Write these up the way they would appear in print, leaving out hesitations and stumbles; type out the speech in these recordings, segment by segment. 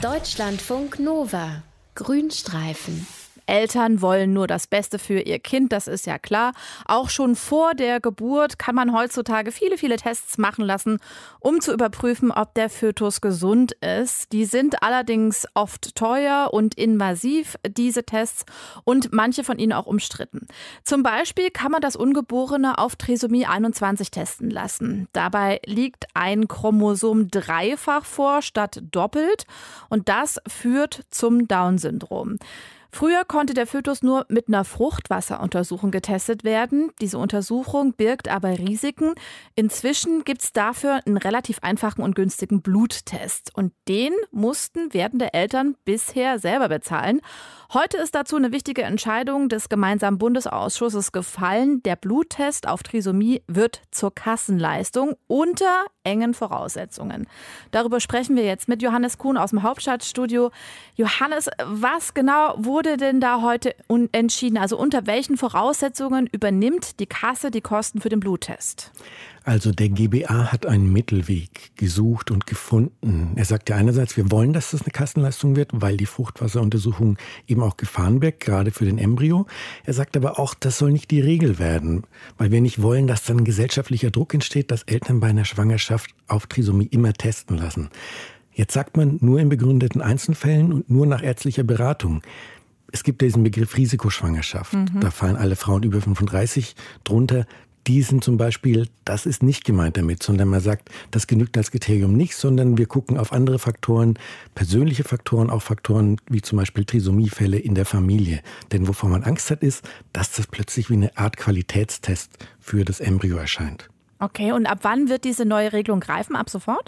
Deutschlandfunk Nova. Grünstreifen. Eltern wollen nur das Beste für ihr Kind, das ist ja klar. Auch schon vor der Geburt kann man heutzutage viele Tests machen lassen, um zu überprüfen, ob der Fötus gesund ist. Die sind allerdings oft teuer und invasiv, diese Tests, und manche von ihnen auch umstritten. Zum Beispiel kann man das Ungeborene auf Trisomie 21 testen lassen. Dabei liegt ein Chromosom dreifach vor statt doppelt und das führt zum Down-Syndrom. Früher konnte der Fötus nur mit einer Fruchtwasseruntersuchung getestet werden. Diese Untersuchung birgt aber Risiken. Inzwischen gibt es dafür einen relativ einfachen und günstigen Bluttest. Und den mussten werdende Eltern bisher selber bezahlen. Heute ist dazu eine wichtige Entscheidung des gemeinsamen Bundesausschusses gefallen. Der Bluttest auf Trisomie wird zur Kassenleistung unter engen Voraussetzungen. Darüber sprechen wir jetzt mit Johannes Kuhn aus dem Hauptstadtstudio. Johannes, was genau wurde denn da heute entschieden? Also unter welchen Voraussetzungen übernimmt die Kasse die Kosten für den Bluttest? Also der GBA hat einen Mittelweg gesucht und gefunden. Er sagt ja einerseits, wir wollen, dass das eine Kassenleistung wird, weil die Fruchtwasseruntersuchung eben auch Gefahren birgt, gerade für den Embryo. Er sagt aber auch, das soll nicht die Regel werden, weil wir nicht wollen, dass dann gesellschaftlicher Druck entsteht, dass Eltern bei einer Schwangerschaft auf Trisomie immer testen lassen. Jetzt sagt man nur in begründeten Einzelfällen und nur nach ärztlicher Beratung. Es gibt diesen Begriff Risikoschwangerschaft. Da fallen alle Frauen über 35 drunter. Die sind zum Beispiel, das ist nicht gemeint damit, sondern man sagt, das genügt als Kriterium nicht, sondern wir gucken auf andere Faktoren, persönliche Faktoren, auch Faktoren wie zum Beispiel Trisomiefälle in der Familie. Denn wovor man Angst hat, ist, dass das plötzlich wie eine Art Qualitätstest für das Embryo erscheint. Okay, und ab wann wird diese neue Regelung greifen? Ab sofort?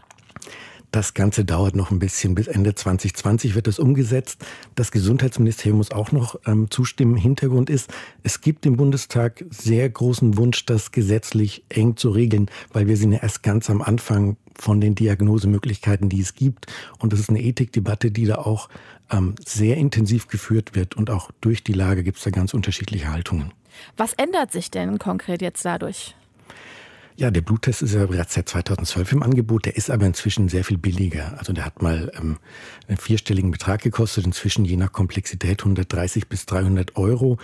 Das Ganze dauert noch ein bisschen. Bis Ende 2020 wird das umgesetzt. Das Gesundheitsministerium muss auch noch zustimmen. Hintergrund ist, es gibt im Bundestag sehr großen Wunsch, das gesetzlich eng zu regeln, weil wir sind ja erst ganz am Anfang von den Diagnosemöglichkeiten, die es gibt. Und das ist eine Ethikdebatte, die da auch sehr intensiv geführt wird. Und auch durch die Lage gibt es da ganz unterschiedliche Haltungen. Was ändert sich denn konkret jetzt dadurch? Ja, der Bluttest ist ja bereits seit 2012 im Angebot. Der ist aber inzwischen sehr viel billiger. Also der hat mal einen vierstelligen Betrag gekostet. Inzwischen je nach Komplexität 130 bis 300 Euro.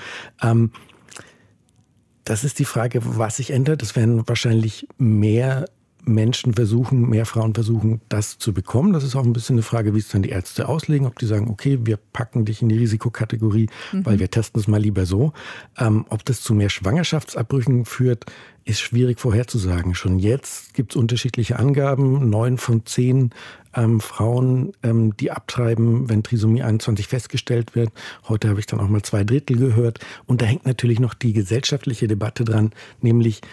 Das ist die Frage, was sich ändert. Es werden wahrscheinlich mehr Menschen versuchen, mehr Frauen versuchen, das zu bekommen. Das ist auch ein bisschen eine Frage, wie es dann die Ärzte auslegen. Ob die sagen, okay, wir packen dich in die Risikokategorie, weil wir testen es mal lieber so. Ob das zu mehr Schwangerschaftsabbrüchen führt, ist schwierig vorherzusagen. Schon jetzt gibt es unterschiedliche Angaben. 9 von 10 Frauen, die abtreiben, wenn Trisomie 21 festgestellt wird. Heute habe ich dann auch mal 2/3 gehört. Und da hängt natürlich noch die gesellschaftliche Debatte dran, nämlich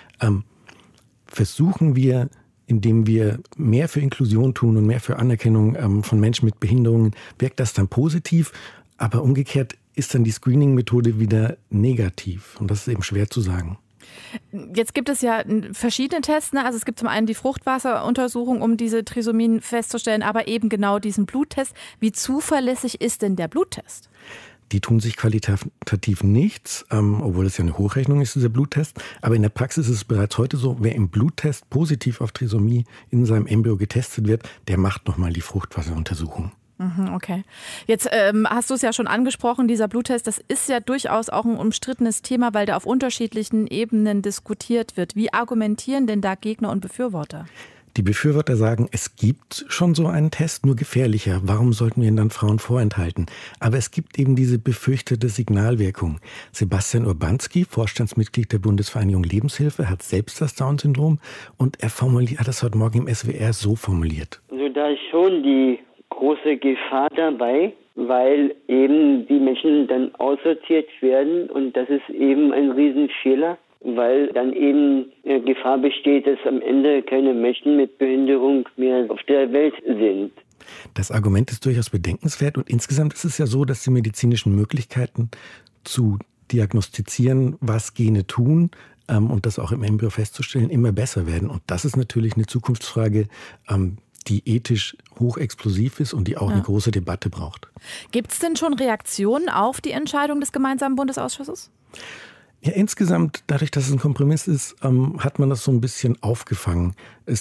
versuchen wir, indem wir mehr für Inklusion tun und mehr für Anerkennung von Menschen mit Behinderungen, wirkt das dann positiv. Aber umgekehrt ist dann die Screening-Methode wieder negativ. Und das ist eben schwer zu sagen. Jetzt gibt es ja verschiedene Tests. Also es gibt zum einen die Fruchtwasseruntersuchung, um diese Trisomien festzustellen, aber eben genau diesen Bluttest. Wie zuverlässig ist denn der Bluttest? Die tun sich qualitativ nichts, obwohl es ja eine Hochrechnung ist, dieser Bluttest. Aber in der Praxis ist es bereits heute so, wer im Bluttest positiv auf Trisomie in seinem Embryo getestet wird, der macht nochmal die Fruchtwasseruntersuchung. Okay. Jetzt hast du es ja schon angesprochen, dieser Bluttest, das ist ja durchaus auch ein umstrittenes Thema, weil der auf unterschiedlichen Ebenen diskutiert wird. Wie argumentieren denn da Gegner und Befürworter? Die Befürworter sagen, es gibt schon so einen Test, nur gefährlicher. Warum sollten wir ihn dann Frauen vorenthalten? Aber es gibt eben diese befürchtete Signalwirkung. Sebastian Urbanski, Vorstandsmitglied der Bundesvereinigung Lebenshilfe, hat selbst das Down-Syndrom und er hat das heute Morgen im SWR so formuliert. Also da ist schon die große Gefahr dabei, weil eben die Menschen dann aussortiert werden und das ist eben ein Riesenfehler. Weil dann eben Gefahr besteht, dass am Ende keine Menschen mit Behinderung mehr auf der Welt sind. Das Argument ist durchaus bedenkenswert und insgesamt ist es ja so, dass die medizinischen Möglichkeiten zu diagnostizieren, was Gene tun und das auch im Embryo festzustellen, immer besser werden. Und das ist natürlich eine Zukunftsfrage, die ethisch hochexplosiv ist und die auch eine große Debatte braucht. Gibt es denn schon Reaktionen auf die Entscheidung des gemeinsamen Bundesausschusses? Ja, insgesamt, dadurch, dass es ein Kompromiss ist, hat man das so ein bisschen aufgefangen. Es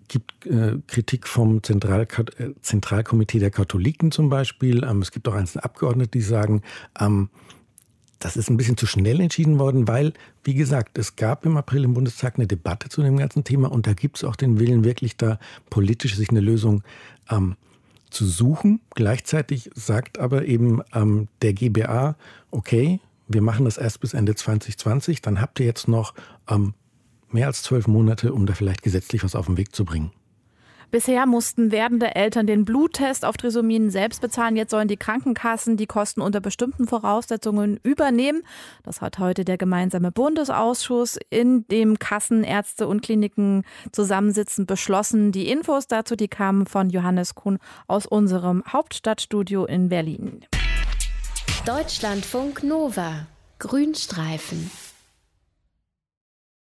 gibt Kritik vom Zentralkomitee der Katholiken zum Beispiel. Es gibt auch einzelne Abgeordnete, die sagen, das ist ein bisschen zu schnell entschieden worden, weil, wie gesagt, es gab im April im Bundestag eine Debatte zu dem ganzen Thema und da gibt es auch den Willen, wirklich da politisch sich eine Lösung zu suchen. Gleichzeitig sagt aber eben der GBA, okay, wir machen das erst bis Ende 2020, dann habt ihr jetzt noch mehr als 12 Monate, um da vielleicht gesetzlich was auf den Weg zu bringen. Bisher mussten werdende Eltern den Bluttest auf Trisomien selbst bezahlen. Jetzt sollen die Krankenkassen die Kosten unter bestimmten Voraussetzungen übernehmen. Das hat heute der gemeinsame Bundesausschuss, in dem Kassen, Ärzte und Kliniken zusammensitzen, beschlossen. Die Infos dazu, die kamen von Johannes Kuhn aus unserem Hauptstadtstudio in Berlin. Deutschlandfunk Nova. Grünstreifen.